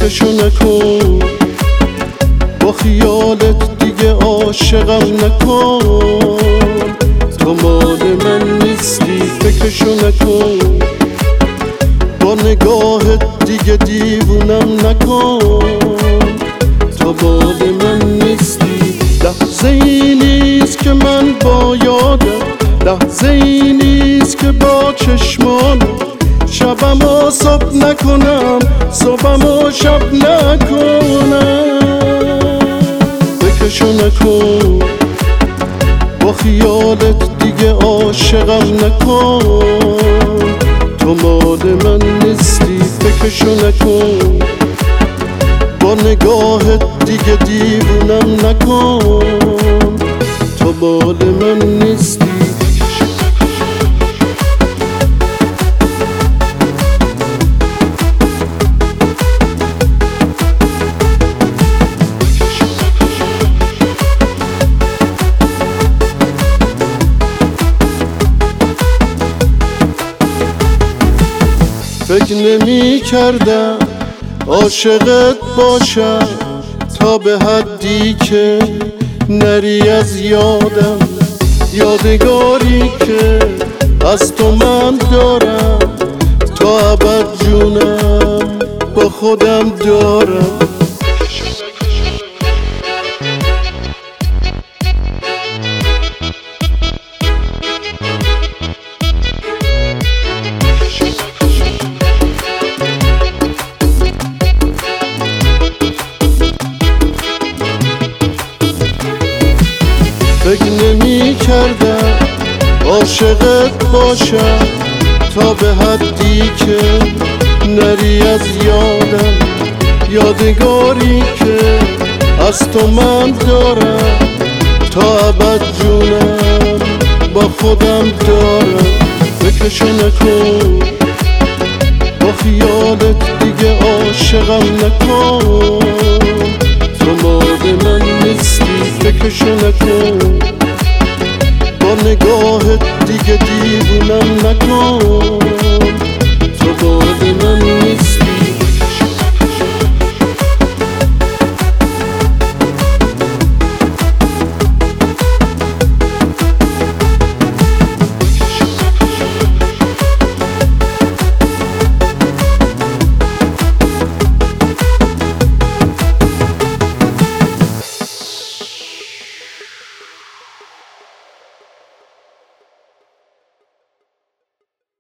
فکرشو نکن، با خیالت دیگه عاشقم نکن. تو مال من نیستی فکرشو نکن، با نگاهت دیگه دیوونم نکن. تو مال من نیستی. لحظه ای نیست که من با یادم، لحظه ای نیست که با چشمانم شبم و صبح نکنم، صبحم و شب نکنم. فکرشو نکن، با خیالت دیگه عاشقم نکن. تو مال من نیستی فکرشو نکن، با نگاهت دیگه دیوونم نکن. تو مال من نیستی. فکر نمی کردم عاشقت باشم تا به حدی که نری از یادم. یادگاری که از تو من دارم تا ابد جونم با خودم دارم. فکر نمی کردم عاشقت باشم تا به حدی که نری از یادم. یادگاری که از تو من دارم تا ابد جونم با خودم دارم. فکرشو نکن، با خیالت دیگه عاشقم نکن. تو مال من نیستی فکرشو نکن، با نگاهت دیگه دیوونم نکن.